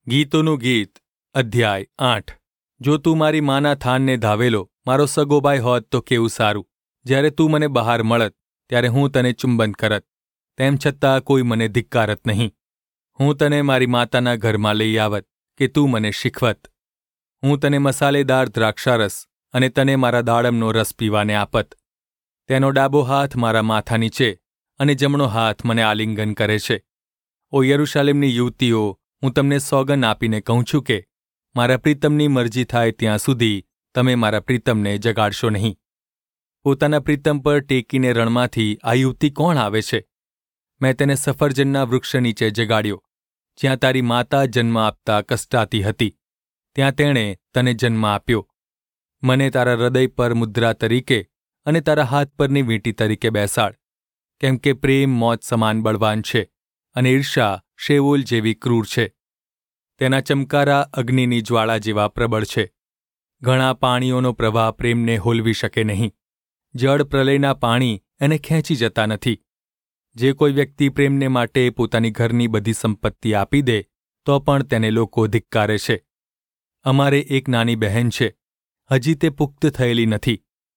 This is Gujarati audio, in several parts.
ગીતોનું ગીત અધ્યાય 8 જો તું મારી માના થાનને ધાવેલો મારો સગો ભાઈ હોત તો કેવું સારું. જ્યારે તું મને બહાર મળત ત્યારે હું તને ચુંબન કરત, તેમ છતાં કોઈ મને ધિક્કારત નહીં. હું તને મારી માતાના ઘરમાં લઈ આવત કે તું મને શીખવત. હું તને મસાલેદાર દ્રાક્ષારસ અને તને મારા દાડમનો રસ પીવાને આપત. તેનો ડાબો હાથ મારા માથા નીચે અને જમણો હાથ મને આલિંગન કરે છે. ઓ યરૂશાલેમની યુવતીઓ, હું તમને સોગન આપીને કહું છું કે મારા પ્રીતમની મરજી થાય ત્યાં સુધી તમે મારા પ્રીતમને જગાડશો નહીં. પોતાના પ્રીતમ પર ટેકીને રણમાંથી આ યુવતી કોણ આવે છે? મેં તેને સફરજનના વૃક્ષ નીચે જગાડ્યો, જ્યાં તારી માતા જન્મ આપતા કષ્ટાતી હતી, ત્યાં તેણે તને જન્મ આપ્યો. મને તારા હૃદય પર મુદ્રા તરીકે અને તારા હાથ પરની વીંટી તરીકે બેસાડ, કેમ કે પ્રેમ મોત સમાન બળવાન છે અને ઈર્ષા શેઓલ જેવી ક્રૂર છે. તેના ચમકારા અગ્નિની જ્વાળા જેવા પ્રબળ છે. ઘણા પાણીઓનો પ્રવાહ પ્રેમને હોલવી શકે નહીં. જળ પ્રલયના પાણી એને ખેંચી જતા નથી. જે કોઈ વ્યક્તિ પ્રેમને માટે પોતાની ઘરની બધી સંપત્તિ આપી દે તો પણ તેને લોકો ધિક્કારે છે. અમારે એક નાની બહેન છે, હજી તે પુખ્ત થયેલી નથી.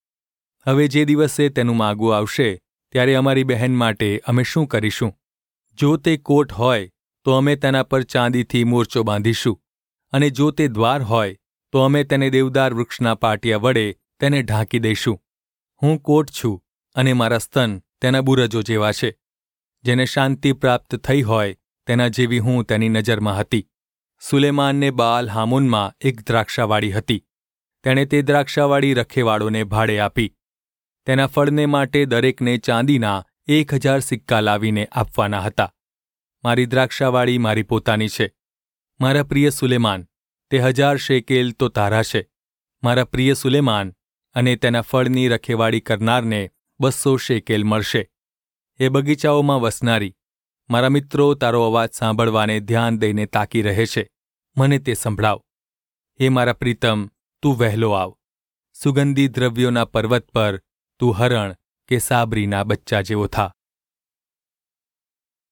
હવે જે દિવસે તેનું માગું આવશે ત્યારે અમારી બહેન માટે અમે શું કરીશું? જો તે કોટ હોય તો અમે તેના પર ચાંદીથી મોરચો બાંધીશું, અને જો તે દ્વાર હોય તો અમે તેને દેવદાર વૃક્ષના પાટિયા વડે તેને ઢાંકી દઈશું. હું કોટ છું અને મારા સ્તન તેના બુરજો જેવા છે. જેને શાંતિ પ્રાપ્ત થઈ હોય તેના જેવી હું તેની નજરમાં હતી. સુલેમાનને બાલ હામોનમાં એક દ્રાક્ષાવાડી હતી. તેણે તે દ્રાક્ષાવાડી રખેવાળોને ભાડે આપી. તેના ફળને માટે દરેકને ચાંદીના 1000 સિક્કા લાવીને આપવાના હતા. મારી દ્રાક્ષાવાડી મારી પોતાની છે. મારા પ્રિય સુલેમાન, તે 1000 શેકેલ તો તારા છે. મારા પ્રિય સુલેમાન, અને તેના ફળની રખેવાળી કરનારને 200 શેકેલ મળશે. એ બગીચાઓમાં વસનારી, મારા મિત્રો તારો અવાજ સાંભળવાને ધ્યાન દઈને તાકી રહે છે. મને તે સંભળાવ. હે મારા પ્રીતમ, તું વહેલો આવ. સુગંધી દ્રવ્યોના પર્વત પર તું હરણ કે સાબરીના બચ્ચા જેવો થા.